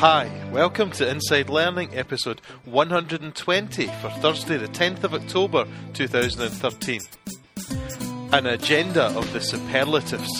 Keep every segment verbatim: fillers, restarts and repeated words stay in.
Hi, welcome to Inside Learning episode one hundred twenty for Thursday the tenth of October two thousand thirteen. An agenda of the superlatives.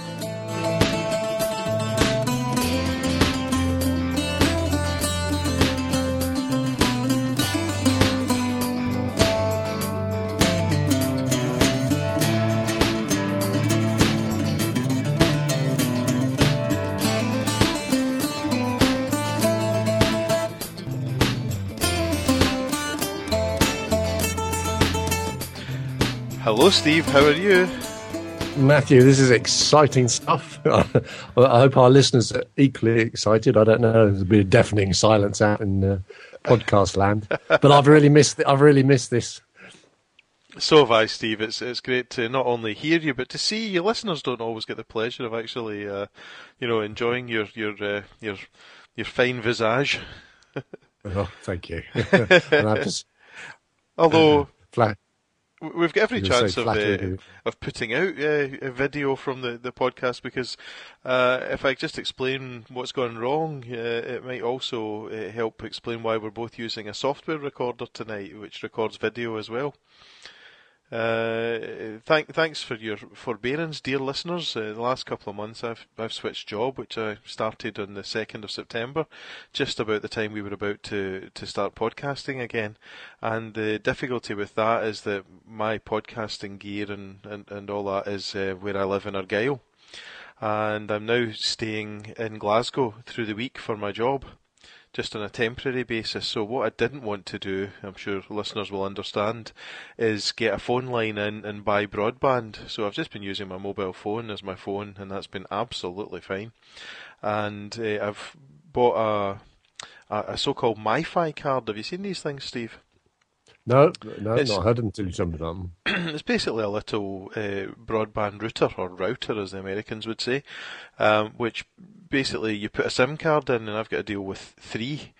Hello Steve, how are you? Matthew, this is exciting stuff. I hope our listeners are equally excited. I don't know, there's a bit of deafening silence out in uh, podcast land, but I've really missed. I've really missed this. So have I, Steve. It's it's great to not only hear you, but to see you. Listeners don't always get the pleasure of actually, uh, you know, enjoying your your uh, your your fine visage. Oh, thank you. And I've just, Although. Uh, flat. We've got every chance of uh, flattered. of putting out uh, a video from the, the podcast because uh, if I just explain what's gone wrong, uh, it might also uh, help explain why we're both using a software recorder tonight, which records video as well. Uh, thank, thanks for your forbearance, dear listeners. Uh, the last couple of months I've I've switched job, which I started on the second of September, just about the time we were about to, to start podcasting again. And the difficulty with that is that my podcasting gear and, and, and all that is uh, where I live in Argyll. And I'm now staying in Glasgow through the week for my job, just on a temporary basis. So what I didn't want to do, I'm sure listeners will understand, is get a phone line in and buy broadband. So I've just been using my mobile phone as my phone, and that's been absolutely fine. And uh, I've bought a, a, a so-called MiFi card. Have you seen these things, Steve? No, no, It's- not heard until you jumped on. It's basically a little uh, broadband router, or router as the Americans would say, um, which basically you put a SIM card in, and I've got to deal with three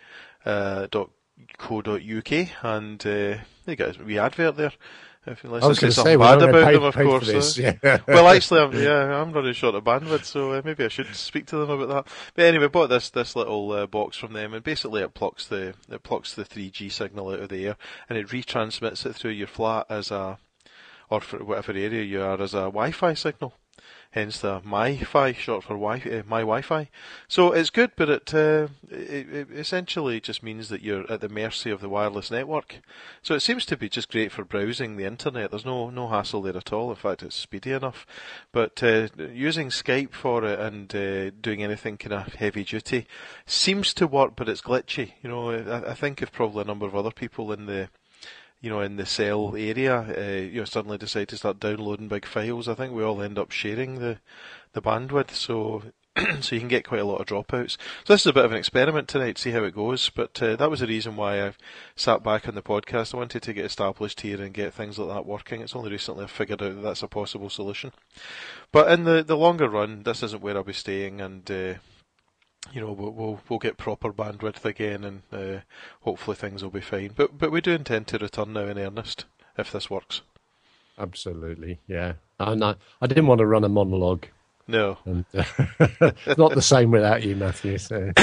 dot co dot uk, and uh, they got a wee advert there. If you I was say going to something say, we're bad not about pay, them, of pay course. for this. uh, Yeah. Well, actually, I'm, yeah, I'm running short of bandwidth, so uh, maybe I should speak to them about that. But anyway, I bought this this little uh, box from them, and basically it plucks the it plucks the three G signal out of the air, and it retransmits it through your flat as a, or for whatever area you are, as a Wi-Fi signal. Hence the MiFi, short for wi- uh, my Wi-Fi. So it's good, but it, uh, it it essentially just means that you're at the mercy of the wireless network. So it seems to be just great for browsing the internet. There's no no hassle there at all. In fact, it's speedy enough. But uh, using Skype for it and uh, doing anything kind of heavy duty seems to work, but it's glitchy. You know, I, I think if probably a number of other people in the you know, in the cell area, uh, you know, suddenly decide to start downloading big files, I think we all end up sharing the, the bandwidth, so so you can get quite a lot of dropouts. So this is a bit of an experiment tonight to see how it goes, but uh, that was the reason why I've sat back on the podcast. I wanted to get established here and get things like that working. It's only recently I've figured out that that's a possible solution. But in the, the longer run, this isn't where I'll be staying, and uh, you know, we'll, we'll we'll get proper bandwidth again, and uh, hopefully things will be fine. But but we do intend to return now in earnest if this works. Absolutely, yeah. And I, I didn't want to run a monologue. No. And, uh, it's not the same without you, Matthew. So.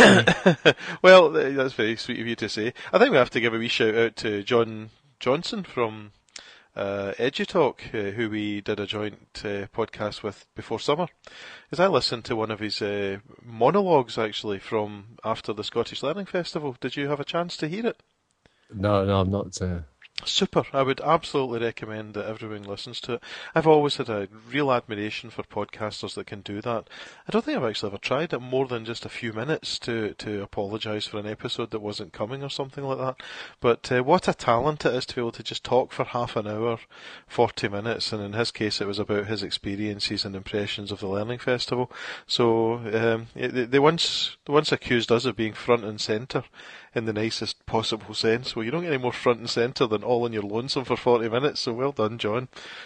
Well, that's very sweet of you to say. I think we have to give a wee shout out to John Johnson from uh, EduTalk, uh, who we did a joint uh, podcast with before summer. Because I listened to one of his uh, monologues actually from after the Scottish Learning Festival. Did you have a chance to hear it? No, no, I'm not. Uh... Super. I would absolutely recommend that everyone listens to it. I've always had a real admiration for podcasters that can do that. I don't think I've actually ever tried it more than just a few minutes to, to apologise for an episode that wasn't coming or something like that. But uh, what a talent it is to be able to just talk for half an hour, forty minutes, and in his case it was about his experiences and impressions of the Learning Festival. So um, they, they once they once accused us of being front and centre in the nicest possible sense. Well, you don't get any more front and centre than all in your lonesome for forty minutes, so well done, John.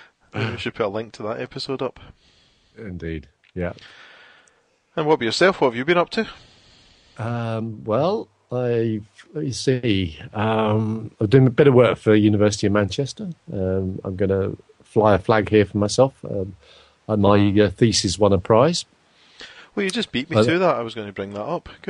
We should put a link to that episode up. Indeed, yeah. And what about yourself? What have you been up to? Um, well, I let me see. Um, I'm doing a bit of work for University of Manchester. Um, I'm going to fly a flag here for myself. Um, my uh, thesis won a prize. Well, you just beat me Well, to that. I was going to bring that up. Good.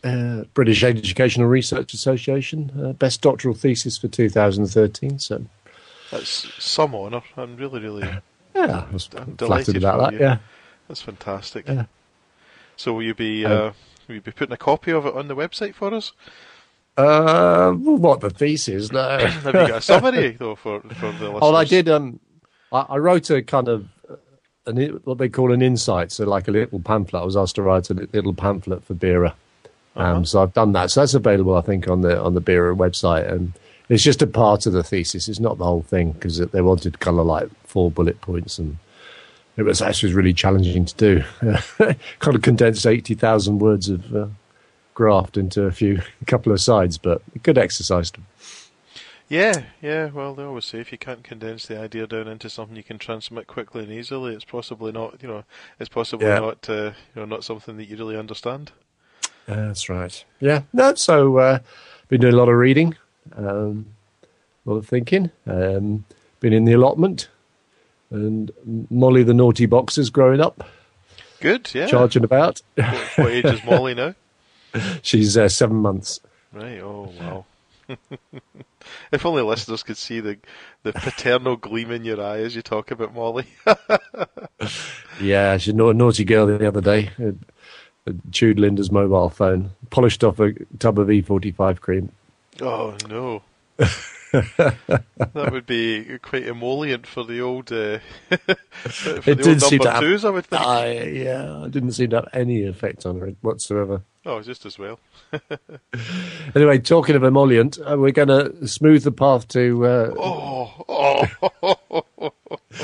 uh, British Educational Research Association, uh, best doctoral thesis for two thousand thirteen. So that's some honour. I'm really, really yeah, I was I'm flattered delighted about for that. you. Yeah, That's fantastic. yeah. So will you be Um, uh, will you be putting a copy of it on the website for us? Uh, what the thesis? No. Have you got a summary though for for the listeners? Oh, I did. Um, I, I wrote a kind of uh, an, i- what they call an insight, so like a little pamphlet. I was asked to write a li- little pamphlet for Bera, um, Uh-huh. so I've done that. So that's available, I think, on the on the Bera website, and it's just a part of the thesis. It's not the whole thing because they wanted kind of like four bullet points, and it was actually really challenging to do. Kind of condensed eighty thousand words of uh, graft into a few a couple of sides, but a good exercise. Yeah, yeah. Well, they always say if you can't condense the idea down into something you can transmit quickly and easily, it's possibly not. You know, it's possibly Yeah. not. Uh, you know, not something that you really understand. Uh, that's right. Yeah. No. So, uh, been doing a lot of reading, um, a lot of thinking. Um, been in the allotment, and Molly the naughty boxer's growing up, Good. Yeah. charging about. What, what age is Molly now? She's uh, seven months. Right. Oh wow. If only listeners could see the the paternal gleam in your eye as you talk about Molly. Yeah, she's a na- naughty girl the other day. Uh, uh, chewed Linda's mobile phone, polished off a tub of E forty-five cream. Oh no. That would be quite emollient for the old uh, for It the did old seem number to have- twos, I would think. I, yeah, it didn't seem to have any effect on her whatsoever. Oh, just as well. Anyway, talking of emollient, uh, we're going to smooth the path to uh, Oh, oh.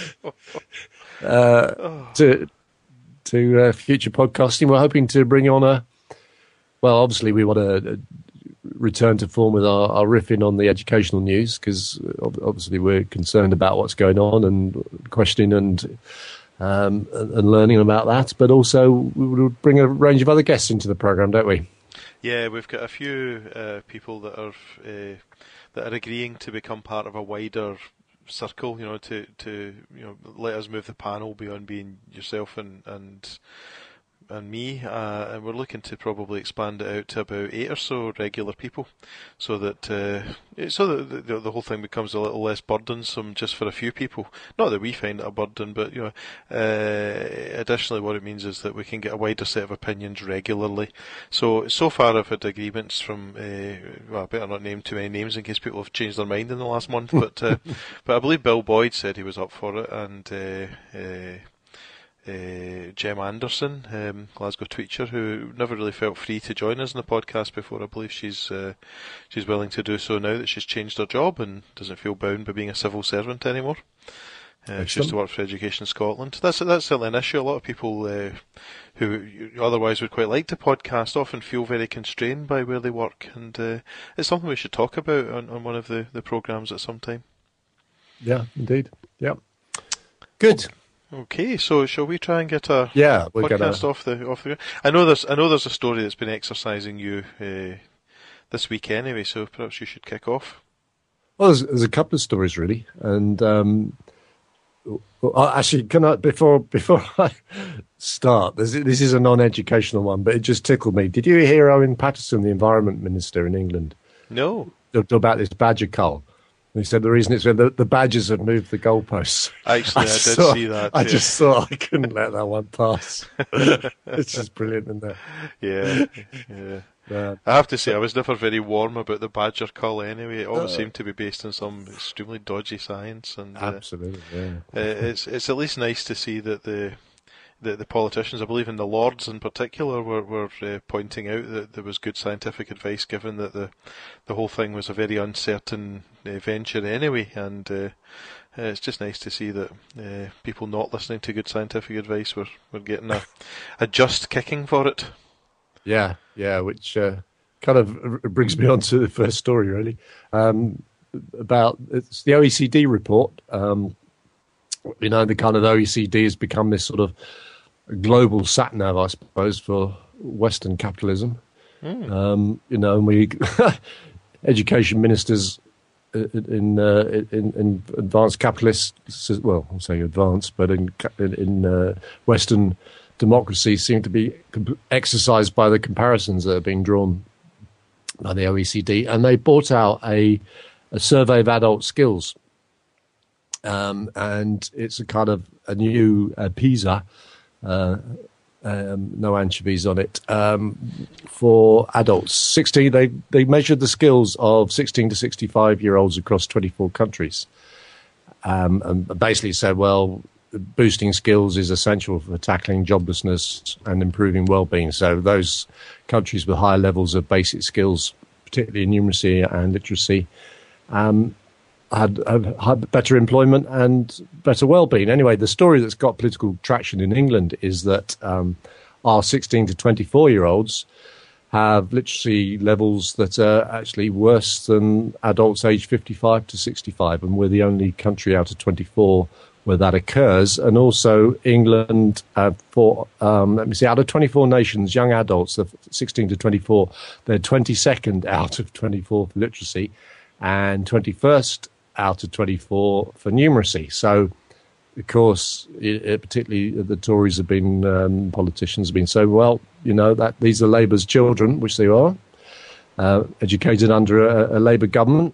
to to uh, future podcasting. We're hoping to bring on a. Well, obviously, we want to uh, return to form with our, our riffing on the educational news because obviously we're concerned about what's going on and questioning and um, and and learning about that. But also, we would bring a range of other guests into the program, don't we? Yeah, we've got a few uh, people that are uh, that are agreeing to become part of a wider circle. You know, to to you know let us move the panel beyond being yourself and and and me, uh, and we're looking to probably expand it out to about eight or so regular people, so that uh, so that the, the whole thing becomes a little less burdensome just for a few people. Not that we find it a burden, but you know, uh, additionally, what it means is that we can get a wider set of opinions regularly. So so far, I've had agreements from. Uh, well, I better not name too many names in case people have changed their mind in the last month, but uh, but I believe Bill Boyd said he was up for it, and. Uh, uh, Uh, Jem Anderson, um, Glasgow Tweacher, who never really felt free to join us in the podcast before. I believe she's uh, she's willing to do so now that she's changed her job and doesn't feel bound by being a civil servant anymore. Uh, she used to work for Education Scotland. That's that's certainly an issue. A lot of people uh, who otherwise would quite like to podcast often feel very constrained by where they work, and uh, it's something we should talk about on, on one of the, the programmes at some time. Yeah, indeed. Yeah. Good. Okay, so shall we try and get a Yeah, we're podcast gonna. off the off the? I know there's I know there's a story that's been exercising you uh, this week anyway, so perhaps you should kick off. Well, there's, there's a couple of stories really, and um, well, actually, can I before before I start? This, this is a non-educational one, but it just tickled me. Did you hear Owen Paterson, the Environment Minister in England, No, about this badger cull? He said the reason it's when the, the badgers had moved the goalposts. actually, I, did saw- see that. I yeah. just thought I couldn't let that one pass. It's just brilliant, isn't it? yeah, yeah. Uh, I have to say, I was never very warm about the badger cull anyway. It always Uh. seemed to be based on some extremely dodgy science, and uh, absolutely, yeah. uh, it's it's at least nice to see that the the, the politicians, I believe in the Lords in particular, were were uh, pointing out that there was good scientific advice given, that the the whole thing was a very uncertain uh, venture anyway, and uh, uh, it's just nice to see that uh, people not listening to good scientific advice were, were getting a, a just kicking for it. Yeah, yeah, which uh, kind of r- brings me on to the first story, really, um, about it's the O E C D report. Um, you know, the kind of O E C D has become this sort of global sat nav, I suppose, for Western capitalism. Mm. Um, you know, and we education ministers in, uh, in in advanced capitalists, well, I'll say advanced, but in in, in uh, Western democracy seem to be exercised by the comparisons that are being drawn by the O E C D. And they brought out a, a survey of adult skills. Um, and it's a kind of a new uh, PISA, uh, um, no anchovies on it, um, for adults. sixteen, they, they measured the skills of sixteen to sixty-five year olds across twenty-four countries. Um, and basically said, well, boosting skills is essential for tackling joblessness and improving well-being. So those countries with higher levels of basic skills, particularly in numeracy and literacy, um, had, had, had better employment and better well-being. Anyway, the story that's got political traction in England is that um, our sixteen to twenty-four-year-olds have literacy levels that are actually worse than adults aged fifty-five to sixty-five, and we're the only country out of twenty-four where that occurs. And also England, uh, for um, let me see, out of twenty-four nations, young adults, the sixteen to twenty-four, they're twenty-second out of twenty-four for literacy, and twenty-first out of twenty-four for numeracy. So, of course, it, it, particularly the Tories have been, um, politicians have been saying, well, you know, that these are Labour's children, which they are, uh, educated under a, a Labour government.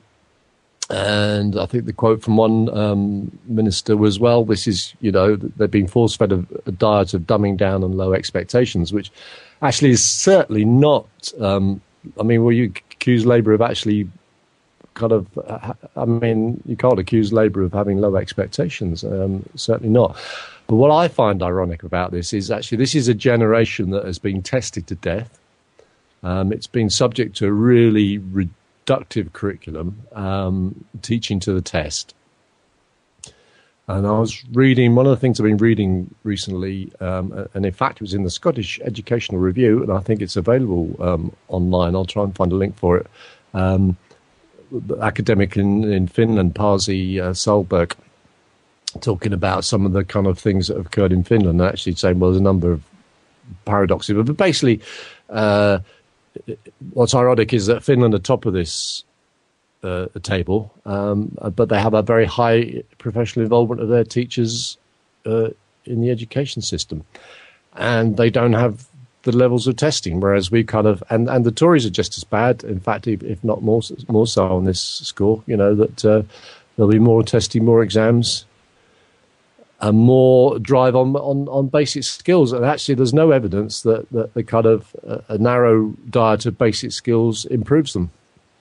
And I think the quote from one um, minister was, well, this is, you know, they've been force-fed a, a diet of dumbing down and low expectations, which actually is certainly not, um, I mean, will you accuse Labour of actually kind of, I mean, you can't accuse Labour of having low expectations, um, certainly not. But what I find ironic about this is actually this is a generation that has been tested to death. Um, it's been subject to a really reductive curriculum, um, teaching to the test. And I was reading, one of the things I've been reading recently, um, and in fact it was in the Scottish Educational Review, and I think it's available um, online. I'll try and find a link for it. Um, the academic in, in Finland, Pasi uh, Solberg, talking about some of the kind of things that have occurred in Finland, and actually saying, well, there's a number of paradoxes. But basically, uh, what's ironic is that Finland are top of this uh, table, um, but they have a very high professional involvement of their teachers uh, in the education system. And they don't have the levels of testing, whereas we kind of, and, and the Tories are just as bad, in fact, if, if not more more so on this score, you know, that uh, there'll be more testing, more exams, and more drive on, on, on basic skills. And actually there's no evidence that, that the kind of uh, a narrow diet of basic skills improves them.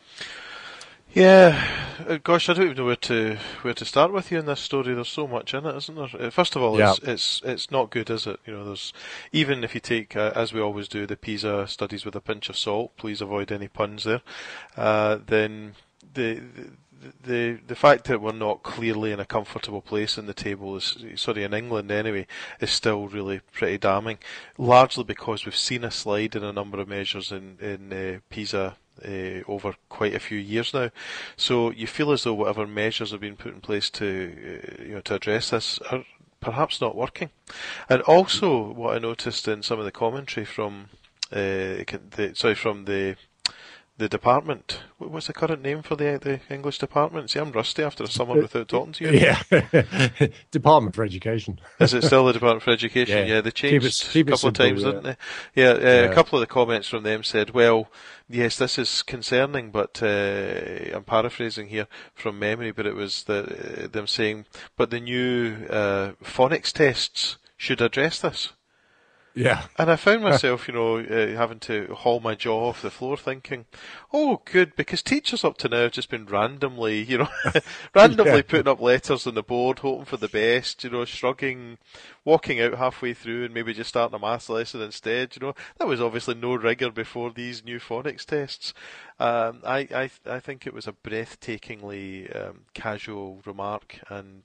Yeah, uh, gosh, I don't even know where to where to start with you in this story. There's so much in it, isn't there? Uh, First of all, Yeah. it's it's it's not good, is it? You know, there's even if you take, uh, as we always do, the PISA studies with a pinch of salt. Please avoid any puns there. Uh, then the. the The the fact that we're not clearly in a comfortable place in the table is, sorry, in England anyway, is still really pretty damning. Largely because we've seen a slide in a number of measures in in uh, PISA uh, over quite a few years now. So you feel as though whatever measures have been put in place to uh, you know to address this are perhaps not working. And also, what I noticed in some of the commentary from uh, the sorry from the the department. What was the current name for the the English department? See, I'm rusty after a summer without talking to you. Yeah, Department for Education. Is it still the Department for Education? Yeah, Yeah, they keep changed it, keep a couple it simple, of times, yeah. didn't they? Yeah, uh, Yeah. a couple of the comments from them said, well, yes, this is concerning, but uh, I'm paraphrasing here from memory, but it was the, uh, them saying, but the new uh, phonics tests should address this. Yeah. And I found myself, you know, uh, having to haul my jaw off the floor thinking, oh, good, because teachers up to now have just been randomly, you know, randomly Yeah. putting up letters on the board, hoping for the best, you know, shrugging, walking out halfway through and maybe just starting a maths lesson instead, you know. That was obviously no rigour before these new phonics tests. Um, I, I, I think it was a breathtakingly um, casual remark, and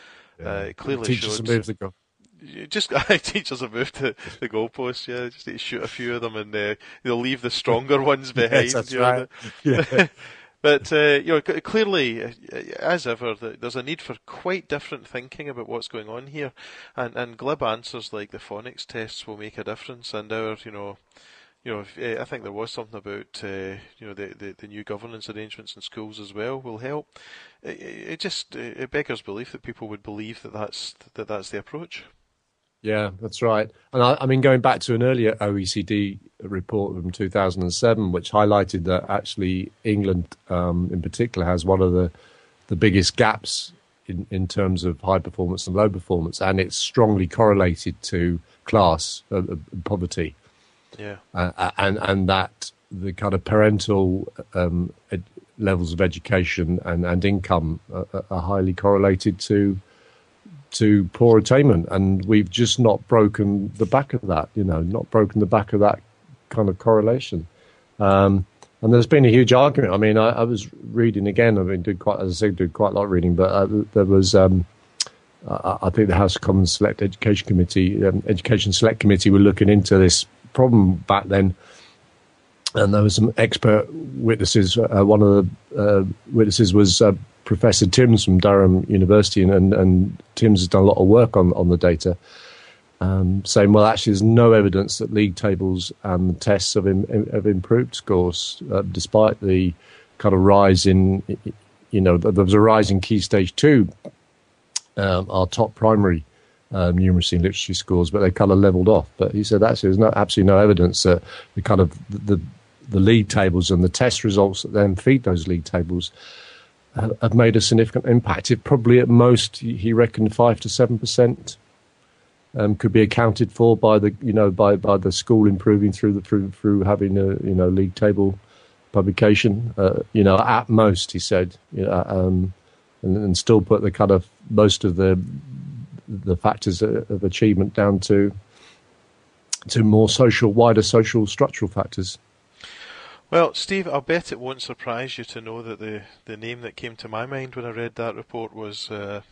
uh, it clearly Teachers showed... have moved the goal. You just teachers have moved the, the goalposts. Yeah, just need to shoot a few of them, and uh, they'll leave the stronger ones behind. Yes, that's you know, right. the- Yeah. But uh, you know, c- clearly, uh, as ever, th- there's a need for quite different thinking about what's going on here, and and glib answers like the phonics tests will make a difference. And our, you know, you know, if, uh, I think there was something about uh, you know the, the the new governance arrangements in schools as well will help. It, it just it beggars belief that people would believe that that's that that's the approach. Yeah, that's right. And I, I mean, going back to an earlier O E C D report from two thousand seven, which highlighted that actually England, um, in particular, has one of the, the biggest gaps in, in terms of high performance and low performance, and it's strongly correlated to class uh, uh, poverty. Yeah, uh, and and that the kind of parental um, ed- levels of education and, and income are, are highly correlated to to poor attainment, and we've just not broken the back of that. You know, not broken the back of that kind of correlation. Um, and there's been a huge argument. I mean, I, I was reading again. I mean, did quite as I said, did quite a lot of reading, but uh, there was. Um, I, I think the House of Commons Select Education Committee, um, Education Select Committee, were looking into this problem back then, and there was some expert witnesses. Uh, one of the uh, witnesses was uh, Professor Timms from Durham University, and, and, and Timms has done a lot of work on, on the data, um, saying, well, actually, there's no evidence that league tables and tests have, im- have improved scores, uh, despite the kind of rise in, you know, there was a rise in Key Stage two, um, our top primary Um, numeracy and literacy scores, but they kind of leveled off. But he said actually there's no, absolutely no evidence that the kind of the the league tables and the test results that then feed those league tables have, have made a significant impact. It probably at most he reckoned five to seven percent um, could be accounted for by the you know by, by the school improving through the through through having a you know league table publication. Uh, you know at most he said, you know, um, and, and still put the kind of most of the the factors of achievement down to to more social, wider social structural factors. Well, Steve, I'll bet it won't surprise you to know that the, the name that came to my mind when I read that report was uh,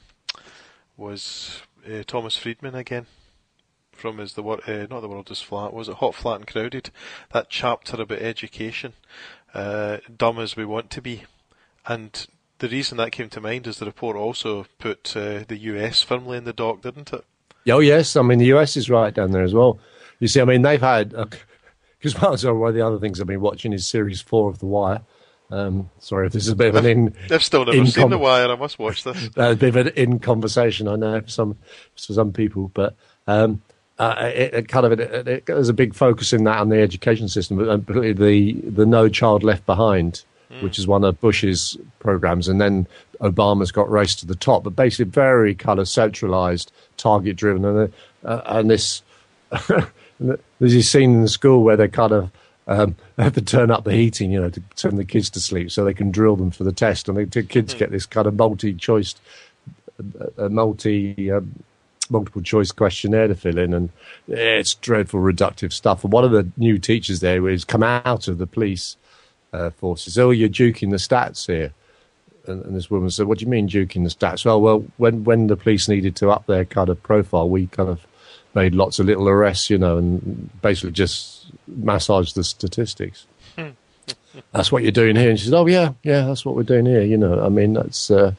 was uh, Thomas Friedman again, from his the uh, not the world is flat, was it Hot, Flat and Crowded? That chapter about education, uh, dumb as we want to be, and the reason that came to mind is the report also put uh, the U S firmly in the dock, didn't it? Oh, yes. I mean, the U S is right down there as well. You see, I mean, they've had, because uh, one of the other things I've been watching is series four of The Wire. Um, sorry if this is a bit of an in. I've still never seen com- The Wire. I must watch this. A bit of an in conversation, I know, for some for some people, but um, uh, it, it kind of it, it, it, there's a big focus in that on the education system, but particularly the the No Child Left Behind, which is one of Bush's programs, and then Obama's got raced to the top. But basically, very kind of centralized, target-driven, and uh, and this there's this scene in the school where they kind of um, have to turn up the heating, you know, to turn the kids to sleep so they can drill them for the test, and the kids get this kind of multi-choice, uh, multi. Um, multiple choice questionnaire to fill in, and it's dreadful, reductive stuff. And one of the new teachers there has come out of the police Uh, forces. Oh, you're juking the stats here. And, and this woman said, what do you mean juking the stats? Well, well, when, when the police needed to up their kind of profile, we kind of made lots of little arrests, you know, and basically just massaged the statistics. That's what you're doing here. And she said, oh, yeah, yeah, that's what we're doing here. You know, I mean, that's... Uh,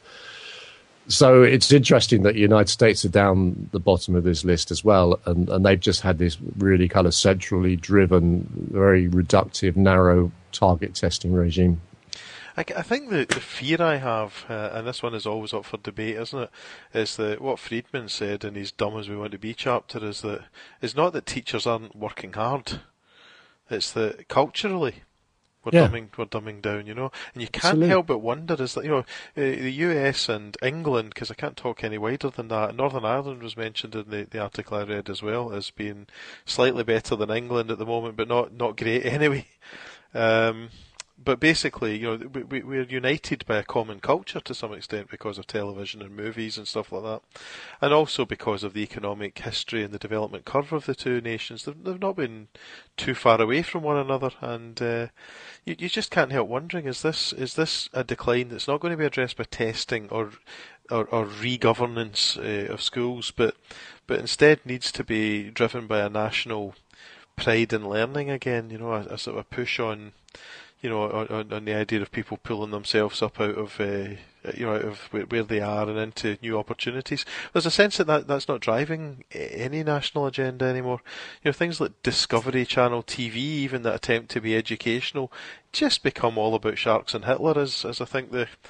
so it's interesting that the United States are down the bottom of this list as well, and, and they've just had this really kind of centrally driven, very reductive, narrow target testing regime. I, I think the, the fear I have, uh, and this one is always up for debate, isn't it, is that what Friedman said in his Dumb as We Want to Be chapter is that it's not that teachers aren't working hard, it's that culturally we're, yeah. dumbing, we're dumbing down, you know. And you can't Absolutely. help but wonder, is that, you know, uh, the U S and England, because I can't talk any wider than that, Northern Ireland was mentioned in the, the article I read as well as being slightly better than England at the moment, but not, not great anyway. Um, but basically, you know, we, we're united by a common culture to some extent because of television and movies and stuff like that, and also because of the economic history and the development curve of the two nations. They've, they've not been too far away from one another, and uh, you, you just can't help wondering: is this is this a decline that's not going to be addressed by testing or or, or re-governance uh, of schools, but but instead needs to be driven by a national pride in learning again? You know, a, a sort of push on. You know, on, on the idea of people pulling themselves up out of, uh, you know, out of where, where they are and into new opportunities. There's a sense that, that that's not driving any national agenda anymore. You know, things like Discovery Channel T V, even that attempt to be educational, just become all about sharks and Hitler, as as I think the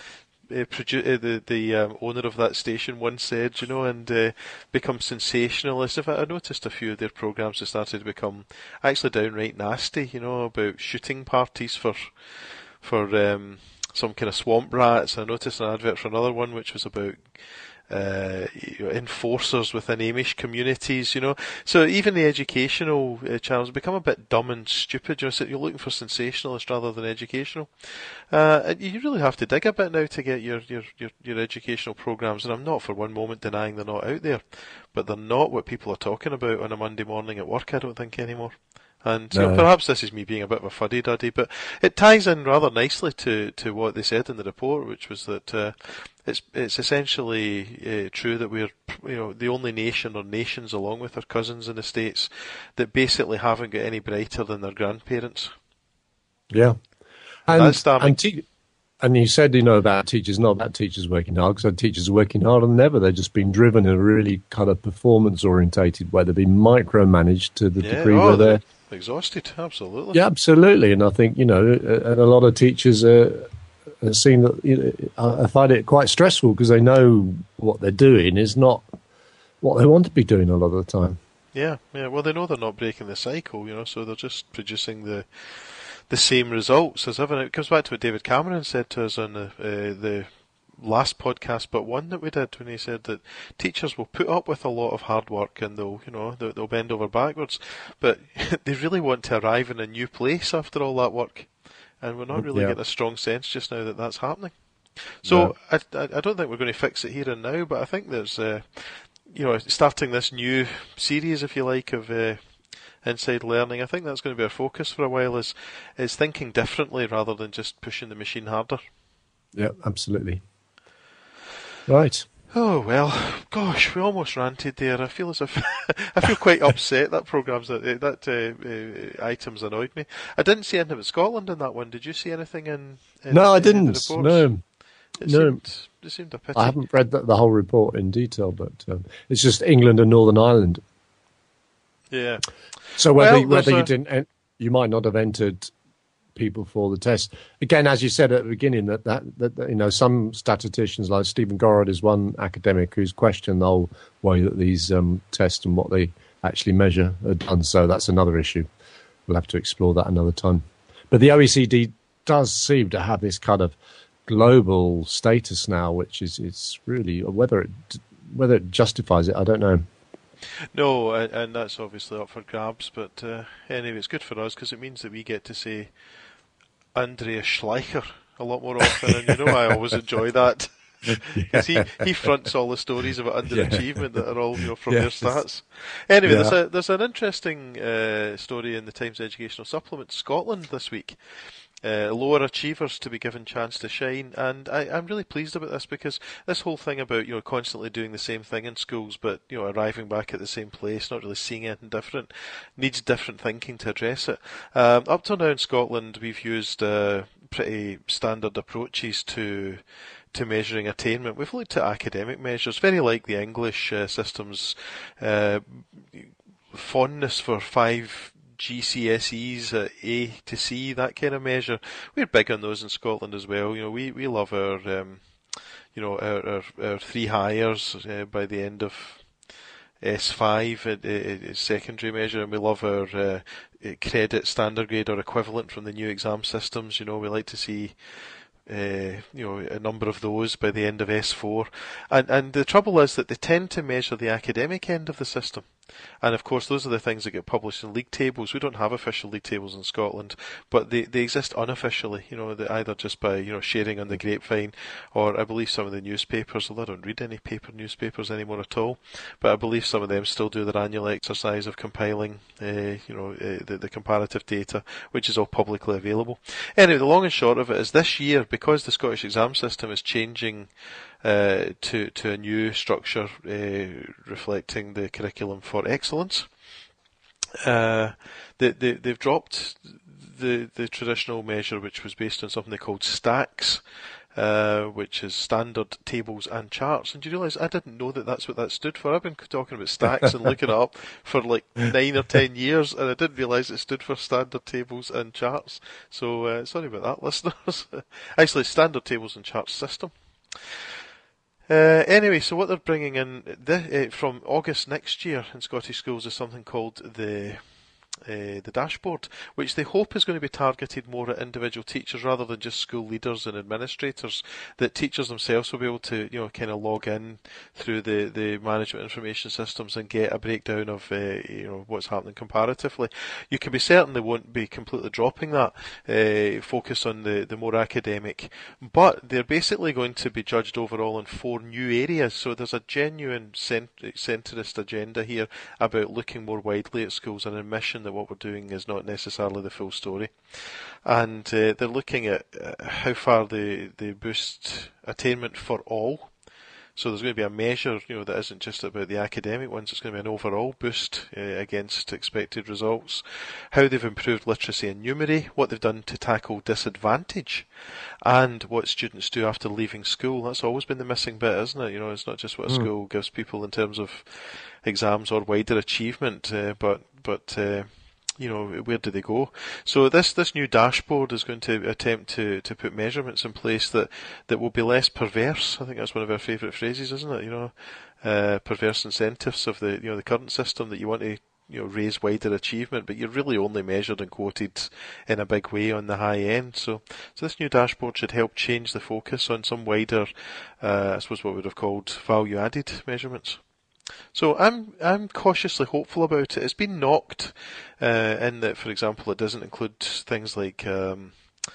uh, produ- uh, the the um, owner of that station once said, you know, and uh, become sensationalist. If I, I noticed a few of their programs have started to become actually downright nasty, you know, about shooting parties for for um, some kind of swamp rats. I noticed an advert for another one which was about uh, you know, enforcers within Amish communities, you know. So even the educational uh, channels become a bit dumb and stupid. You know, so you're looking for sensationalist rather than educational. Uh, and you really have to dig a bit now to get your, your, your, your educational programs. And I'm not for one moment denying they're not out there, but they're not what people are talking about on a Monday morning at work, I don't think, anymore. And no. you know, perhaps this is me being a bit of a fuddy-duddy, but it ties in rather nicely to, to what they said in the report, which was that uh, it's it's essentially uh, true that we're you know the only nation or nations, along with our cousins in the States, that basically haven't got any brighter than their grandparents. Yeah, and, and that's damning. And, te- and you said you know about teachers, not about teachers working hard, because teachers are working harder than ever. They've just been driven in a really kind of performance-orientated way. They've been micromanaged to the yeah, degree oh, where they're exhausted, absolutely. Yeah, absolutely. And I think, you know, and a lot of teachers are, are seeing that, you know, I find it quite stressful because they know what they're doing is not what they want to be doing a lot of the time. Yeah, yeah. Well, they know they're not breaking the cycle, you know, so they're just producing the the same results as ever. It comes back to what David Cameron said to us on the uh, the last podcast, but one that we did, when he said that teachers will put up with a lot of hard work and they'll, you know, they'll, they'll bend over backwards, but they really want to arrive in a new place after all that work, and we're not really yeah. getting a strong sense just now that that's happening. So no. I, I don't think we're going to fix it here and now, but I think there's, uh, you know, starting this new series, if you like, of uh, Inside Learning, I think that's going to be our focus for a while, is is thinking differently rather than just pushing the machine harder. Yeah, absolutely. Right. Oh well, gosh, we almost ranted there. I feel as if I feel quite upset. That program's that that uh, uh, items annoyed me. I didn't see anything about Scotland in that one. Did you see anything in? in no, I in didn't. The no, it no. Seemed, it seemed a pity. I haven't read the, the whole report in detail, but um, it's just England and Northern Ireland. Yeah. So whether well, whether a... you didn't, you might not have entered people for the test. Again, as you said at the beginning, that, that, that you know, some statisticians like Stephen Gorard is one academic who's questioned the whole way that these um, tests and what they actually measure are done. So that's another issue. We'll have to explore that another time. But the O E C D does seem to have this kind of global status now, which is it's really whether it whether it justifies it, I don't know. No, and, and that's obviously up for grabs. But uh, anyway, it's good for us because it means that we get to say Andreas Schleicher a lot more often, and you know I always enjoy that because he, he fronts all the stories about underachievement yeah. that are all you know from yes. their stats. Anyway, yeah. there's a there's an interesting uh, story in the Times Educational Supplement, Scotland this week. Uh, lower achievers to be given chance to shine, and I, I'm really pleased about this because this whole thing about you know constantly doing the same thing in schools, but you know arriving back at the same place, not really seeing anything different, needs different thinking to address it. Um, up till now in Scotland, we've used uh, pretty standard approaches to to measuring attainment. We've looked at academic measures, very like the English uh, system's uh, fondness for five G C S Es at A to C, that kind of measure. We're big on those in Scotland as well. You know, we, we love our, um, you know, our, our, our three hires uh, by the end of S five at, at secondary measure, and we love our uh, credit standard grade or equivalent from the new exam systems. You know, we like to see Uh, you know, a number of those by the end of S four. And and the trouble is that they tend to measure the academic end of the system. And of course, those are the things that get published in league tables. We don't have official league tables in Scotland, but they, they exist unofficially, you know, either just by, you know, sharing on the grapevine, or I believe some of the newspapers, although I don't read any paper newspapers anymore at all, but I believe some of them still do their annual exercise of compiling, uh, you know, uh, the, the comparative data, which is all publicly available. Anyway, the long and short of it is this year, because the Scottish exam system is changing Uh, to to a new structure uh, reflecting the curriculum for excellence. Uh, they, they they've dropped the the traditional measure, which was based on something they called stacks, uh, which is standard tables and charts. And do you realise I didn't know that that's what that stood for? I've been talking about stacks and looking it up for like nine or ten years, and I didn't realise it stood for standard tables and charts. So uh, sorry about that, listeners. Actually, standard tables and charts system. Uh, anyway, so what they're bringing in the, uh, from August next year in Scottish schools is something called the Uh, the dashboard, which they hope is going to be targeted more at individual teachers rather than just school leaders and administrators. That teachers themselves will be able to, you know, kind of log in through the, the management information systems and get a breakdown of, uh, you know, what's happening comparatively. You can be certain they won't be completely dropping that uh, focus on the, the more academic, but they're basically going to be judged overall in four new areas. So there's a genuine cent- centrist agenda here about looking more widely at schools and admission that what we're doing is not necessarily the full story. And uh, they're looking at uh, how far they, they boost attainment for all. So there's going to be a measure, you know, that isn't just about the academic ones. It's going to be an overall boost uh, against expected results. How they've improved literacy and numeracy, what they've done to tackle disadvantage, and what students do after leaving school. That's always been the missing bit, isn't it? You know, it's not just what a mm. school gives people in terms of exams or wider achievement, uh, but but uh, you know, where do they go? So this this new dashboard is going to attempt to, to put measurements in place that, that will be less perverse. I think that's one of our favourite phrases, isn't it? You know, uh, perverse incentives of the you know the current system that you want to you know raise wider achievement, but you're really only measured and quoted in a big way on the high end. So so this new dashboard should help change the focus on some wider, uh, I suppose what we would have called value added measurements. So I'm I'm cautiously hopeful about it. It's been knocked uh, in that, for example, it doesn't include things like um,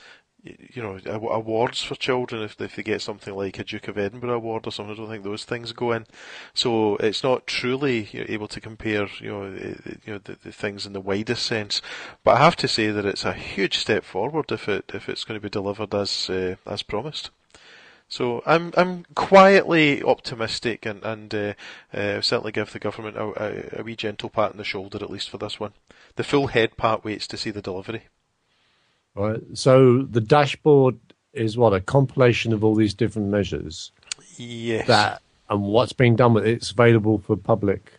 you know awards for children. If if they get something like a Duke of Edinburgh award or something, I don't think those things go in. So it's not truly you know, able to compare you know you know the, the things in the widest sense. But I have to say that it's a huge step forward if it if it's going to be delivered as uh, as promised. So I'm I'm quietly optimistic and and uh, uh, certainly give the government a, a, a wee gentle pat on the shoulder at least for this one. The full head pat waits to see the delivery. Right. So the dashboard is what, a compilation of all these different measures. Yes. That and what's being done with it. It's available for public.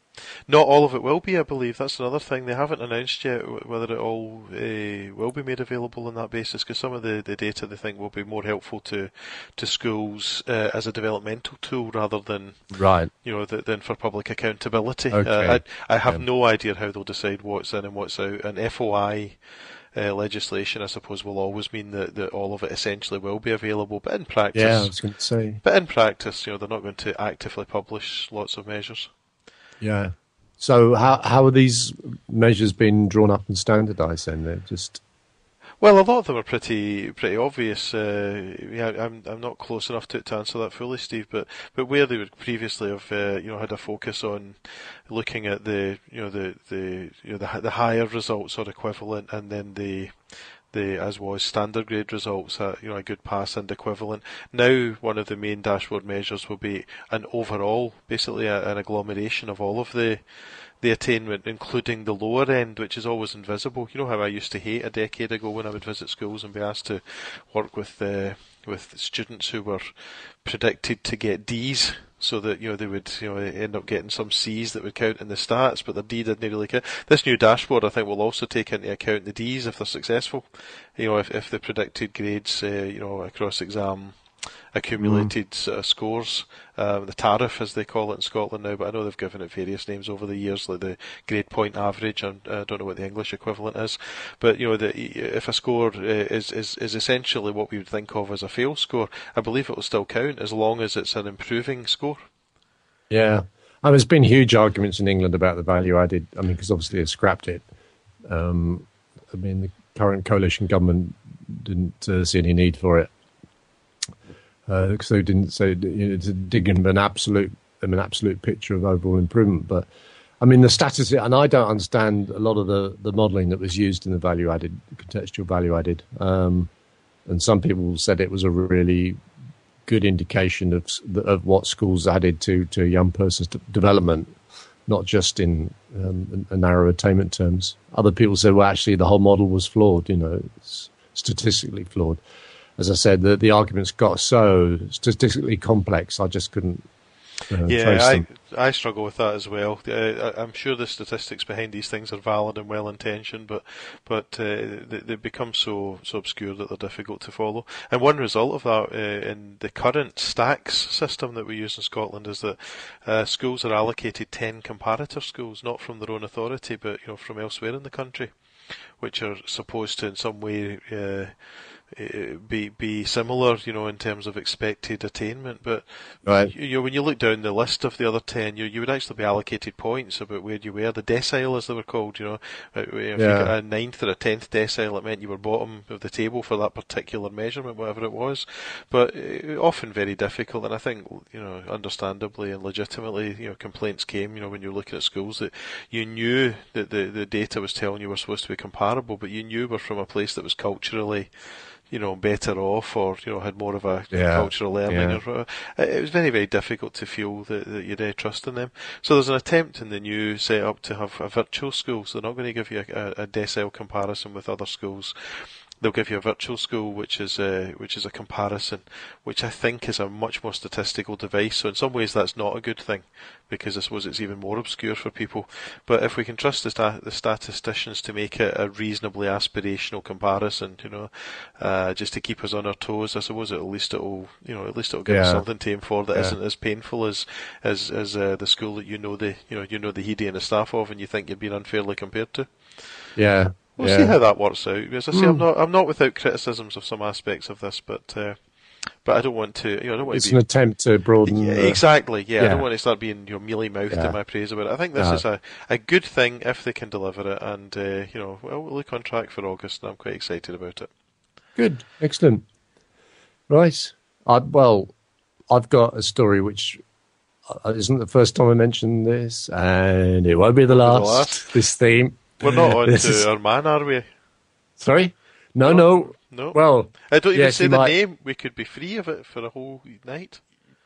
Not all of it will be, I believe. That's another thing. They haven't announced yet whether it all uh, will be made available on that basis, because some of the, the data they think will be more helpful to to schools uh, as a developmental tool rather than right. you know th- than for public accountability. Okay. Uh, I, I have yeah. no idea how they'll decide what's in and what's out. And F O I uh, legislation, I suppose, will always mean that, that all of it essentially will be available. But in practice, yeah, I was going to say. But in practice, you know, they're not going to actively publish lots of measures. Yeah. So how how are these measures being drawn up and standardised then? They're just well, a lot of them are pretty pretty obvious. Uh, yeah, I'm I'm not close enough to it to answer that fully, Steve. But but where they would previously have uh, you know had a focus on looking at the you know the the you know the the higher results or equivalent, and then the the as was standard grade results, uh, you know, a good pass and equivalent. Now, one of the main dashboard measures will be an overall, basically a, an agglomeration of all of the the attainment, including the lower end, which is always invisible. You know how I used to hate a decade ago when I would visit schools and be asked to work with uh, with students who were predicted to get D's, so that you know they would you know end up getting some C's that would count in the stats, but the D didn't really count. This new dashboard, I think, will also take into account the D's if they're successful. You know, if if the predicted grades, uh, you know, across exam accumulated mm. uh, scores, um, the tariff as they call it in Scotland now, but I know they've given it various names over the years, like the grade point average, and I uh, don't know what the English equivalent is. But you know, the, if a score uh, is, is is essentially what we would think of as a fail score, I believe it will still count as long as it's an improving score. Yeah, I mean, there's been huge arguments in England about the value added. I mean, because obviously they scrapped it. Um, I mean, the current coalition government didn't uh, see any need for it. Uh, so they didn't say, you know, to dig in an absolute, an absolute picture of overall improvement. But I mean, the status, and I don't understand a lot of the, the modelling that was used in the value added, contextual value added. Um, and some people said it was a really good indication of of what schools added to, to a young person's development, not just in um, a narrow attainment terms. Other people said, well, actually, the whole model was flawed, you know, it's statistically flawed. As I said, the, the arguments got so statistically complex, I just couldn't uh, Yeah, trace I them. I struggle with that as well. Uh, I, I'm sure the statistics behind these things are valid and well intentioned, but but uh, they, they become so so obscure that they're difficult to follow. And one result of that uh, in the current stacks system that we use in Scotland is that uh, schools are allocated ten comparator schools, not from their own authority, but you know from elsewhere in the country, which are supposed to in some way uh, uh, be be similar, you know, in terms of expected attainment. But Right. you, you know, when you look down the list of the other ten, you you would actually be allocated points about where you were, the decile as they were called. You know, Uh, if you Yeah. got a ninth or a tenth decile, it meant you were bottom of the table for that particular measurement, whatever it was. But uh, often very difficult, and I think you know, understandably and legitimately, you know, complaints came. You know, when you're looking at schools that you knew that the the data was telling you were supposed to be comparable, but you knew were from a place that was culturally, you know, better off, or you know, had more of a Yeah, cultural learning. yeah. Or whatever. It was very, very difficult to feel that, that you'd uh, trust in them. So there's an attempt in the new setup to have a virtual school. So they're not going to give you a, a decile comparison with other schools. They'll give you a virtual school, which is a, which is a comparison, which I think is a much more statistical device. So in some ways that's not a good thing, because I suppose it's even more obscure for people. But if we can trust the, sta- the statisticians to make it a reasonably aspirational comparison, you know, uh, just to keep us on our toes, I suppose at least it'll, you know, at least it'll give us Yeah. something to aim for that Yeah. isn't as painful as as as uh, the school that you know the you know you know the H E D and the staff of, and you think you're being unfairly compared to. Yeah. We'll yeah. see how that works out. As I say, I'm Mm. not I'm not without criticisms of some aspects of this, but uh, but I don't want to. You know, I don't want It's to an be. attempt to broaden. Yeah, the- exactly. Yeah, I yeah. don't want to start being you know mealy mouthed Yeah. in my praise about it. I think this No. is a, a good thing if they can deliver it, and uh, you know, well, we'll look on track for August, and I'm quite excited about it. Good, excellent. Right. I, well, I've got a story which uh, isn't the first time I mentioned this, and it won't be the Won't be last. the last. This theme. We're not on This to is- our man, are we? Sorry. No, No. no. No. Well, I don't even yes, say you the might- name. We could be free of it for a whole night.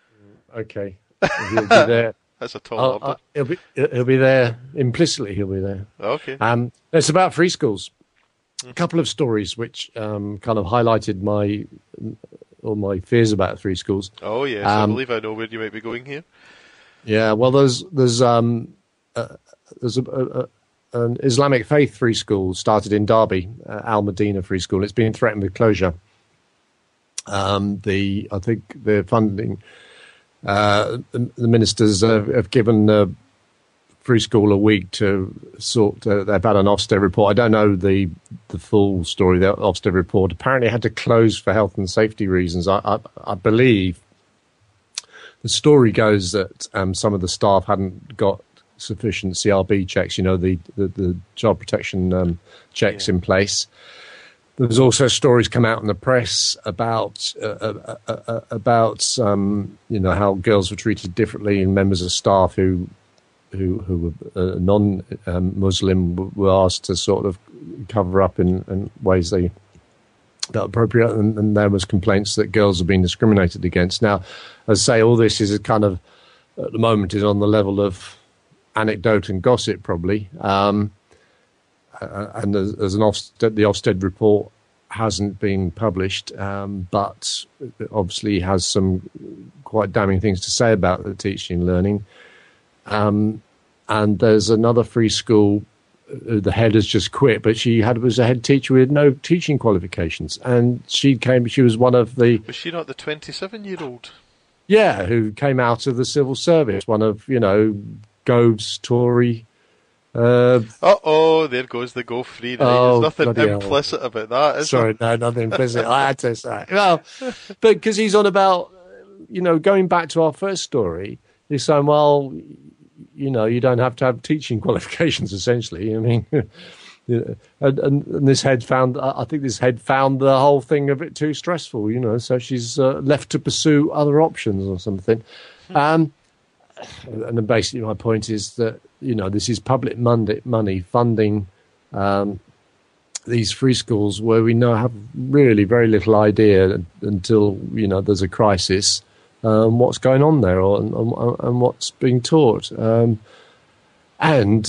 okay. He'll be there. That's a tall I'll- order. I'll- he'll be. He'll be there implicitly. He'll be there. Okay. Um, it's about free schools. A couple of stories which um, kind of highlighted my or my fears about free schools. Oh yes, I um, believe I know where you might be going here. Yeah, well, there's there's um uh, there's a, a, a, an Islamic faith free school started in Derby, uh, Al Medina Free School. It's been threatened with closure. Um, the I think the funding, uh, the, the ministers have, have given the free school a week to sort. Uh, they've had an Ofsted report. I don't know the the full story. The Ofsted report apparently had to close for health and safety reasons. I I, I believe. The story goes that um, some of the staff hadn't got sufficient C R B checks, you know, the, the, the child protection um, checks Yeah. in place. There's also stories come out in the press about uh, uh, uh, uh, about um, you know how girls were treated differently, and members of staff who who who were uh, non-Muslim um, were asked to sort of cover up in, in ways they felt appropriate, and, and there was complaints that girls have been discriminated against. Now, as I say, all this is a kind of at the moment is on the level of anecdote and gossip, probably. Um, uh, and as, as an Ofsted, the Ofsted report hasn't been published, um, but it obviously has some quite damning things to say about the teaching and learning. Um, and there's another free school. Uh, the head has just quit, but she had was a head teacher with no teaching qualifications, and she came. She was one of the Was she not the twenty-seven-year-old? yeah who came out of the civil service. One of you know Gove's Tory. Uh, Uh oh, there goes the go free. Right? Oh, There's nothing bloody hell. implicit about that, is sorry, no, nothing implicit. I had to say well, but because he's on about you know going back to our first story, he's saying well. You know, you don't have to have teaching qualifications. Essentially, I mean, you know, and, and, and this head found. I think this head found the whole thing a bit too stressful. You know, so she's uh, left to pursue other options or something. Um, and then basically, my point is that you know this is public money, money funding um, these free schools where we know have really very little idea until you know there's a crisis. Um, what's going on there or, and, and what's being taught. Um, and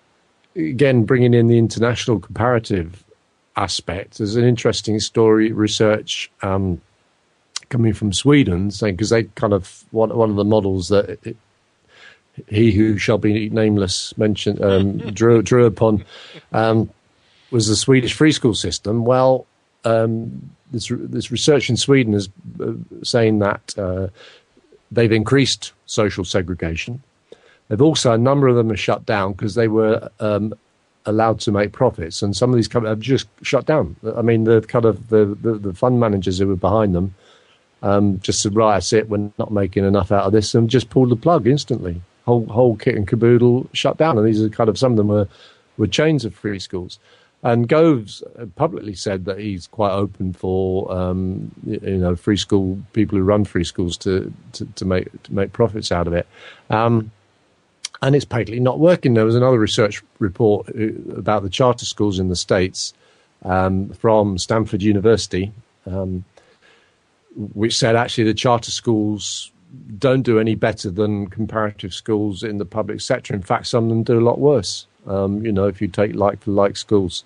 again, bringing in the international comparative aspect, there's an interesting story research um, coming from Sweden, saying because they kind of one one of the models that it, he who shall be nameless mentioned um, drew drew upon um, was the Swedish free school system. Well, um, this this research in Sweden is uh, saying that uh, they've increased social segregation. They've also, a number of them are shut down because they were um, allowed to make profits, and some of these companies have just shut down. I mean, the kind of the, the, the fund managers who were behind them um, just said, right, that's it, we're not making enough out of this, and just pulled the plug instantly. Whole whole kit and caboodle shut down, and these are kind of, some of them were, were chains of free schools. And Gove's publicly said that he's quite open for um, you know free school people who run free schools to to, to make to make profits out of it. Um, And it's patently not working. There was another research report about the charter schools in the States um, from Stanford University, um, which said actually the charter schools don't do any better than comparative schools in the public sector. In fact, some of them do a lot worse, um, you know, if you take like-for-like schools.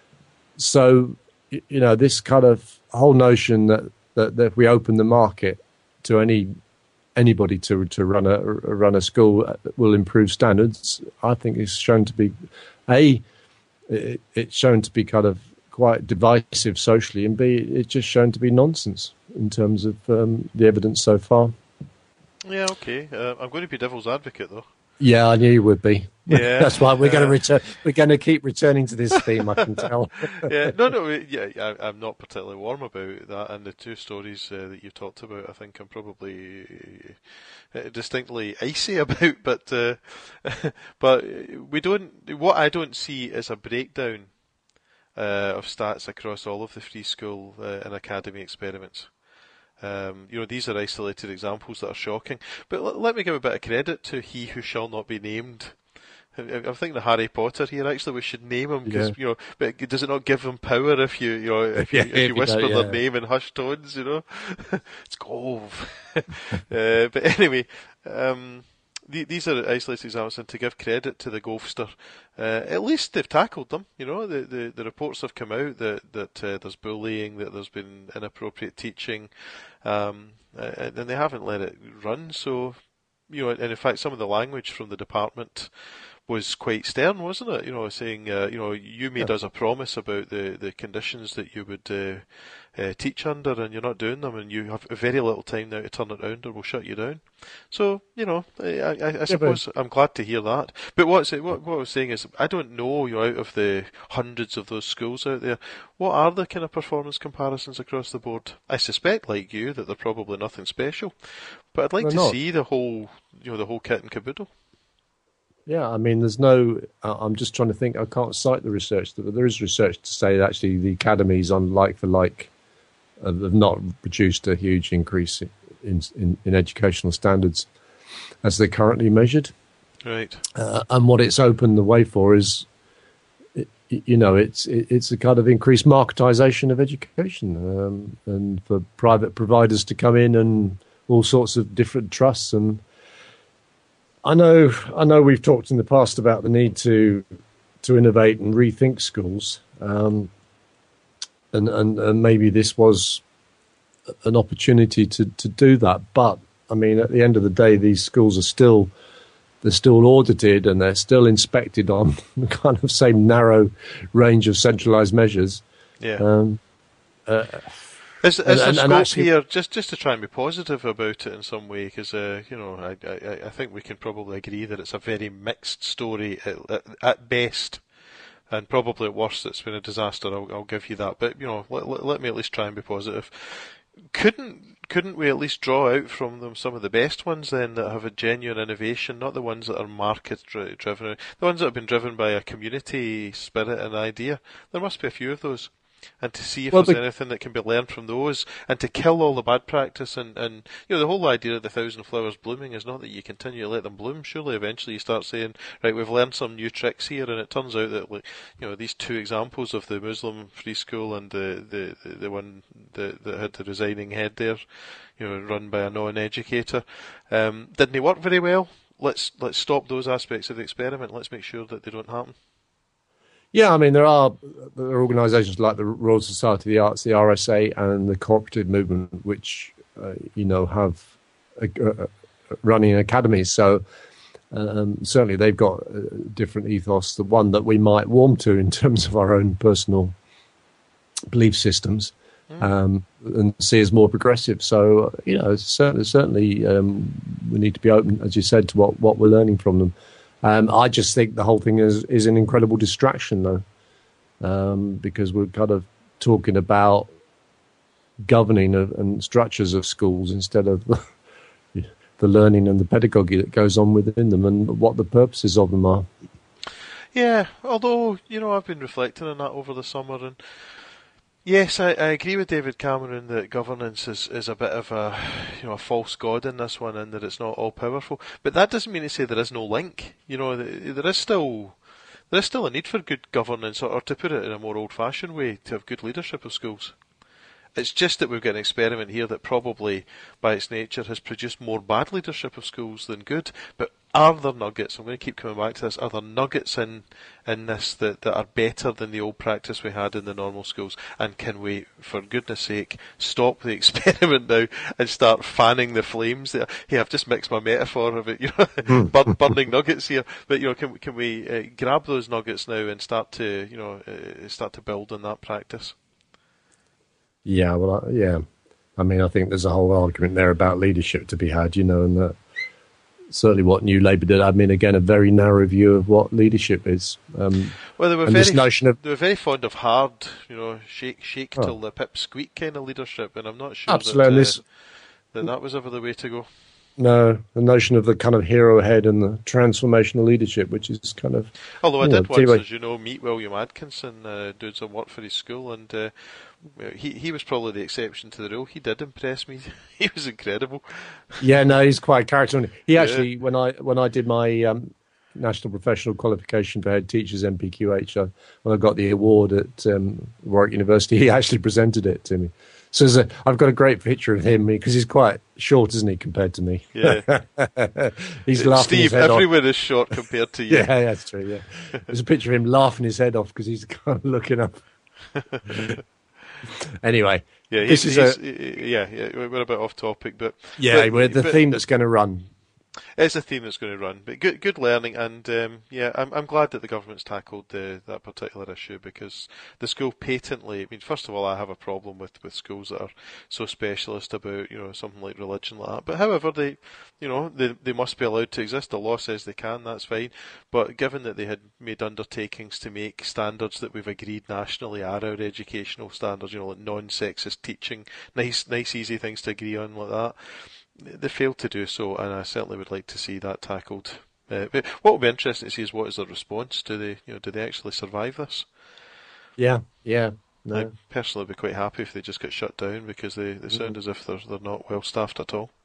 So, you know, this kind of whole notion that, that, that if we open the market to any anybody to to run a run a school will improve standards, I think is shown to be a it, it's shown to be kind of quite divisive socially, and b it's just shown to be nonsense in terms of um, the evidence so far. Yeah, okay. Uh, I'm going to be devil's advocate though. Yeah, I knew you would be. Yeah, that's why we're uh, going to return. We're going to keep returning to this theme. I can tell. yeah, no, no. Yeah, I, I'm not particularly warm about that, and the two stories uh, that you've talked about, I think I'm probably uh, distinctly icy about. But uh, but we don't. What I don't see is a breakdown uh, of stats across all of the free school uh, and academy experiments. Um, you know, these are isolated examples that are shocking. But l- let me give a bit of credit to he who shall not be named. I- I'm thinking of Harry Potter here. Actually, we should name him because yeah. you know. But does it not give them power if you, you know, if you, yeah, if you whisper you know, yeah. their name in hushed tones? You know, it's Gove. uh, but anyway, um, the, these are isolated examples, and to give credit to the Govester, uh, at least they've tackled them. You know, the the, the reports have come out that that uh, there's bullying, that there's been inappropriate teaching. Um, and they haven't let it run. So, you know, and in fact, some of the language from the department was quite stern, wasn't it? You know, saying, uh, you know, you made yeah. us a promise about the, the conditions that you would uh, uh, teach under, and you're not doing them, and you have very little time now to turn it around, or we'll shut you down. So, you know, I, I, I yeah, suppose but... I'm glad to hear that. But what's it, what, what I was saying is, I don't know, you know, out of the hundreds of those schools out there, what are the kind of performance comparisons across the board? I suspect, like you, that they're probably nothing special, but I'd like they're to not. see the whole, you know, the whole kit and caboodle. Yeah, I mean, there's no. Uh, I'm just trying to think. I can't cite the research, but there is research to say that actually the academies on like for like have not produced a huge increase in in, in educational standards as they're currently measured. Right. Uh, and what it's opened the way for is, you know, it's it's a kind of increased marketisation of education, um, and for private providers to come in and all sorts of different trusts. And I know, I know, we've talked in the past about the need to to innovate and rethink schools, um, and, and and maybe this was an opportunity to to do that. But I mean, at the end of the day, these schools are still they're still audited and they're still inspected on the kind of same narrow range of centralised measures. Yeah. Um, uh, Is, is and, there and, scope and actually, here, just, just to try and be positive about it in some way, because, uh, you know, I, I, I think we can probably agree that it's a very mixed story at, at, at best, and probably at worst it's been a disaster, I'll, I'll give you that, but, you know, let, let, let me at least try and be positive. Couldn't, couldn't we at least draw out from them some of the best ones then that have a genuine innovation, not the ones that are market driven, the ones that have been driven by a community spirit and idea? There must be a few of those. And to see if well, there's but, anything that can be learned from those, and to kill all the bad practice, and, and you know, the whole idea of the thousand flowers blooming is not that you continue to let them bloom. Surely eventually you start saying, right, we've learned some new tricks here, and it turns out that, like, you know, these two examples of the Muslim free school and the the, the one that, that had the resigning head there, you know, run by a non-educator, um, didn't work very well. Let's let's stop those aspects of the experiment. Let's make sure that they don't happen. Yeah, I mean, there are, there are organisations like the Royal Society of the Arts, the R S A, and the Cooperative Movement, which uh, you know, have uh, uh, running academies. So um, certainly they've got a different ethos, the one that we might warm to in terms of our own personal belief systems, Mm. um, and see as more progressive. So, you know, certainly, certainly um, we need to be open, as you said, to what, what we're learning from them. Um, I just think the whole thing is, is an incredible distraction, though, um, because we're kind of talking about governing of, and structures of schools instead of the, the learning and the pedagogy that goes on within them and what the purposes of them are. Yeah, although, you know, I've been reflecting on that over the summer, and yes, I, I agree with David Cameron that governance is, is a bit of a, you know, a false god in this one, and that it's not all powerful. But that doesn't mean to say there is no link. You know, there is still there is still a need for good governance, or, or to put it in a more old-fashioned way, to have good leadership of schools. It's just that we've got an experiment here that probably, by its nature, has produced more bad leadership of schools than good. But are there nuggets? I'm going to keep coming back to this. Are there nuggets in in this that, that are better than the old practice we had in the normal schools? And can we, for goodness sake, stop the experiment now and start fanning the flames? There, hey, I've just mixed my metaphor of it, you know, burn, burning nuggets here. But you know, can can we uh, grab those nuggets now and start to, you know, uh, start to build on that practice? Yeah, well, I, yeah. I mean, I think there's a whole argument there about leadership to be had, you know, and that certainly what New Labour did. I mean, again, a very narrow view of what leadership is. Um, well, they were and very this notion of they were very fond of hard, you know, shake shake Oh. till the pip squeak kind of leadership, and I'm not sure absolutely, and that, uh, this that that was ever the way to go. no, the notion of the kind of hero head and the transformational leadership, which is kind of Although I you did know, once, anyway. as you know, meet William Atkinson uh, doing some work for his school, and uh, he he was probably the exception to the rule. He did impress me. He was incredible. Yeah, no, he's quite a character. He Yeah. actually, when I when I did my um, national professional qualification for head teachers N P Q H, uh, when I got the award at um, Warwick University, he actually presented it to me. So there's a, I've got a great picture of him because he's quite short, isn't he, compared to me? Yeah. He's Uh, laughing Steve, his head off. everywhere is short compared to you. Yeah, that's true. Yeah, there's a picture of him laughing his head off because he's kind of looking up. Anyway, Yeah, this he's, is he's, a yeah, yeah, we're a bit off topic, but yeah, but, we're the but theme that's going to run. it's a theme that's going to run. But good, good learning, and um, yeah, I'm I'm glad that the government's tackled the, that particular issue, because the school patently. I mean, first of all, I have a problem with, with schools that are so specialist about, you know, something like religion like that. But however, they, you know, they they must be allowed to exist. The law says they can. That's fine. But given that they had made undertakings to make standards that we've agreed nationally are our educational standards, you know, like non-sexist teaching, nice, nice, easy things to agree on like that. They failed to do so, and I certainly would like to see that tackled. Uh, but what will be interesting to see is what is their response. Do they, you know, do they actually survive this? Yeah, yeah. No. I'd personally be quite happy if they just get shut down, because they, they sound as if they're they're not well staffed at all.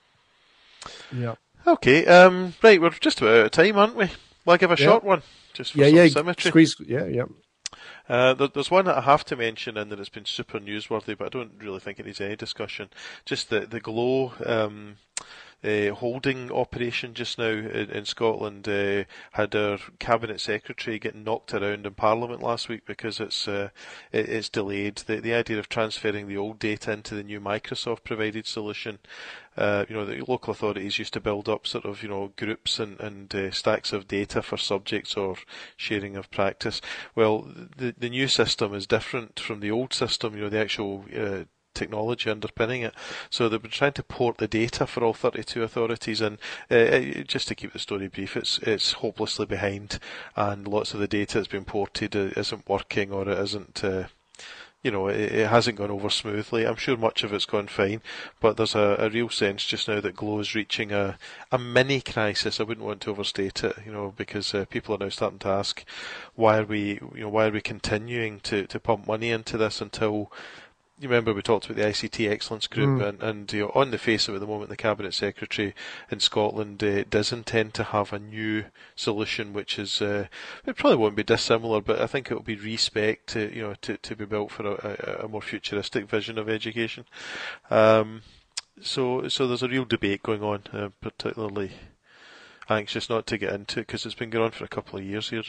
Yeah. Okay, um, right, we're just about out of time, aren't we? Will I give a Yeah. short one, just for Yeah, some yeah. symmetry? Squeeze. Yeah, yeah. Uh, there, there's one that I have to mention, and that it's been super newsworthy, but I don't really think it needs any discussion. Just the the Glow um, uh, holding operation just now in, in Scotland uh, had our cabinet secretary getting knocked around in Parliament last week because it's uh, it, it's delayed. The the idea of transferring the old data into the new Microsoft provided solution. Uh, you know, the local authorities used to build up sort of, you know, groups and, and uh, stacks of data for subjects or sharing of practice. Well, the the new system is different from the old system, you know, the actual uh, technology underpinning it. So they've been trying to port the data for all thirty-two authorities, and uh, just to keep the story brief, it's it's hopelessly behind, and lots of the data that's been ported isn't working, or it isn't... Uh, You know, it, it hasn't gone over smoothly. I'm sure much of it's gone fine, but there's a, a real sense just now that Glow is reaching a, a mini crisis. I wouldn't want to overstate it, you know, because uh, people are now starting to ask, why are we, you know, why are we continuing to, to pump money into this until... You remember we talked about the I C T Excellence Group, Mm. and, and you know, on the face of it at the moment, the Cabinet Secretary in Scotland uh, does intend to have a new solution, which is, uh, it probably won't be dissimilar, but I think it will be respec to, you know, to, to be built for a, a, a more futuristic vision of education. Um, so, so there's a real debate going on, uh, particularly anxious not to get into it, because it's been going on for a couple of years here just now.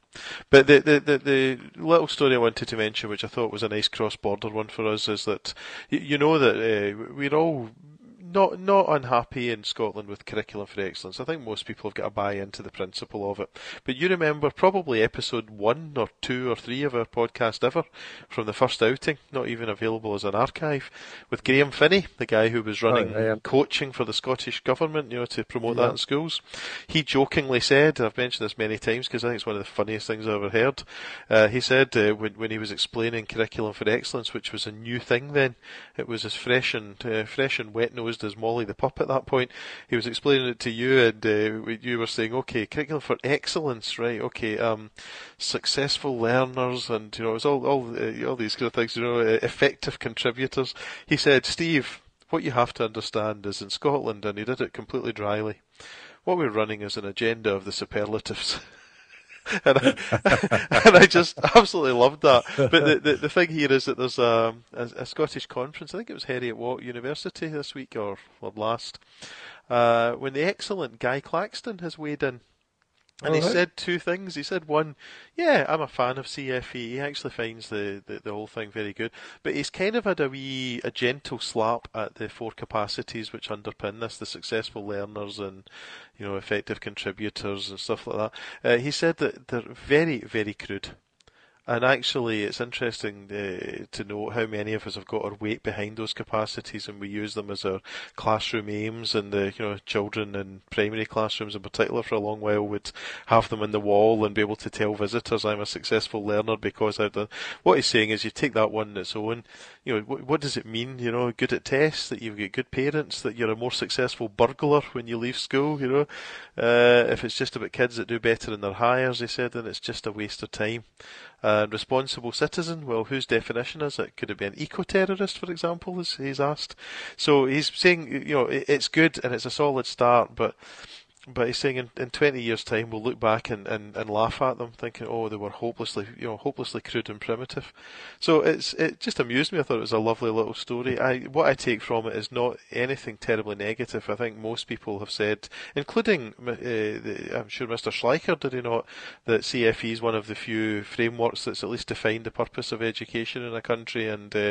But the, the, the, the little story I wanted to mention, which I thought was a nice cross-border one for us, is that you, you know that uh, we're all not not unhappy in Scotland with Curriculum for Excellence. I think most people have got a buy into the principle of it. But you remember probably episode one or two or three of our podcast ever from the first outing, not even available as an archive, with Graham Finney, the guy who was running oh, yeah. coaching for the Scottish Government, you know, to promote yeah. that in schools. He jokingly said, I've mentioned this many times because I think it's one of the funniest things I've ever heard, uh, he said uh, when, when he was explaining Curriculum for Excellence, which was a new thing then, it was as fresh and uh, fresh and wet-nosed as Molly the pup at that point. He was explaining it to you, and uh, you were saying, okay, Curriculum for Excellence, right? Okay, um, successful learners, and you know, it was all all uh, all these kind of things. You know, uh, effective contributors. He said, Steve, what you have to understand is in Scotland, and he did it completely dryly, what we're running is an agenda of the superlatives. and, I, and I just absolutely loved that. But the, the, the thing here is that there's a, a, a Scottish conference, I think it was Heriot Watt University this week or, or last, uh, when the excellent Guy Claxton has weighed in. And he right. said two things. He said, one, yeah, I'm a fan of C F E. He actually finds the, the, the whole thing very good. But he's kind of had a wee, a gentle slap at the four capacities which underpin this, the successful learners and, you know, effective contributors and stuff like that. Uh, he said that they're very, very crude. And actually, it's interesting uh, to note how many of us have got our weight behind those capacities, and we use them as our classroom aims. And the you know children in primary classrooms, in particular, for a long while would have them on the wall and be able to tell visitors, "I'm a successful learner because I've done." What he's saying is, you take that one on its own. You know, what, what does it mean? You know, good at tests, that you've got good parents, that you're a more successful burglar when you leave school. You know, uh, if it's just about kids that do better in their hires, he said, then it's just a waste of time. And responsible citizen, well, whose definition is it? Could it be an eco-terrorist, for example, as he's asked? So he's saying, you know, it's good and it's a solid start, but but he's saying in, in twenty years' time we'll look back and, and, and laugh at them, thinking, oh, they were hopelessly, you know, hopelessly crude and primitive. So it's it just amused me. I thought it was a lovely little story. I what I take from it is not anything terribly negative. I think most people have said, including uh, the, I'm sure Mister Schleicher, did he not, that C F E is one of the few frameworks that's at least defined the purpose of education in a country and. Uh,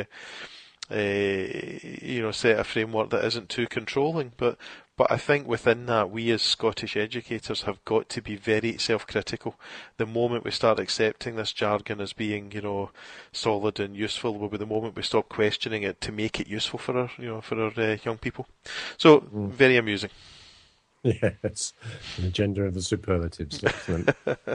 Uh, you know, set a framework that isn't too controlling, but but I think within that, we as Scottish educators have got to be very self-critical. The moment we start accepting this jargon as being, you know, solid and useful, will be the moment we stop questioning it to make it useful for our, you know, for our uh, young people. So mm. very amusing. Yes, an agenda of the superlatives. Excellent.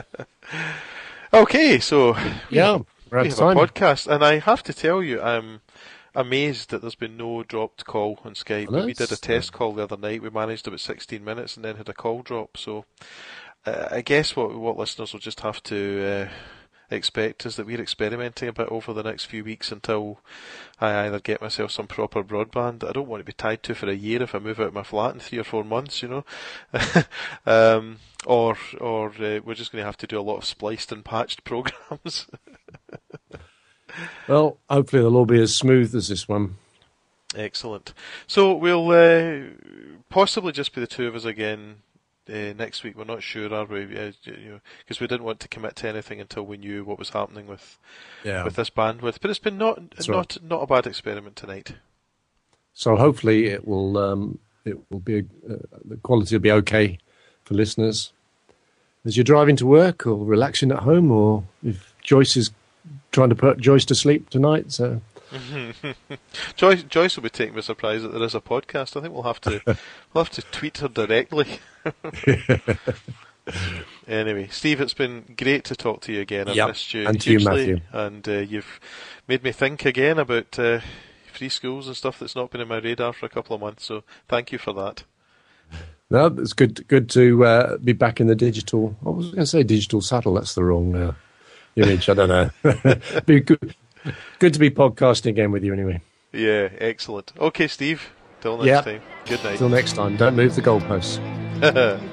Okay, so we yeah, have, we're we have time. a podcast, and I have to tell you, I'm amazed that there's been no dropped call on Skype. Well, we did a test call the other night. We managed about sixteen minutes and then had a call drop. So uh, I guess what what listeners will just have to uh, expect is that we're experimenting a bit over the next few weeks until I either get myself some proper broadband that I don't want to be tied to for a year if I move out of my flat in three or four months, you know. um, or or uh, we're just going to have to do a lot of spliced and patched programs. Well, hopefully they'll all be as smooth as this one. Excellent. So we'll uh, possibly just be the two of us again uh, next week. We're not sure, are we? Uh, you know, because we didn't want to commit to anything until we knew what was happening with yeah. with this bandwidth. But it's been not That's not right. not a bad experiment tonight. So hopefully it will um, it will be uh, the quality will be okay for listeners as you're driving to work or relaxing at home, or if Joyce is trying to put Joyce to sleep tonight. So Joyce, Joyce will be taken by surprise that there is a podcast. I think we'll have to we'll have to tweet her directly. Anyway, Steve, it's been great to talk to you again. I've yep. missed you and to hugely, you, Matthew. and uh, you've made me think again about uh, free schools and stuff that's not been in my radar for a couple of months. So thank you for that. No, it's good. Good to uh, be back in the digital. I was going to say digital saddle. That's the wrong uh, image. I don't know. Be good. Good to be podcasting again with you, anyway. Yeah, excellent. Okay, Steve. Till next yep. time. Good night. Till next time. Don't move the goalposts.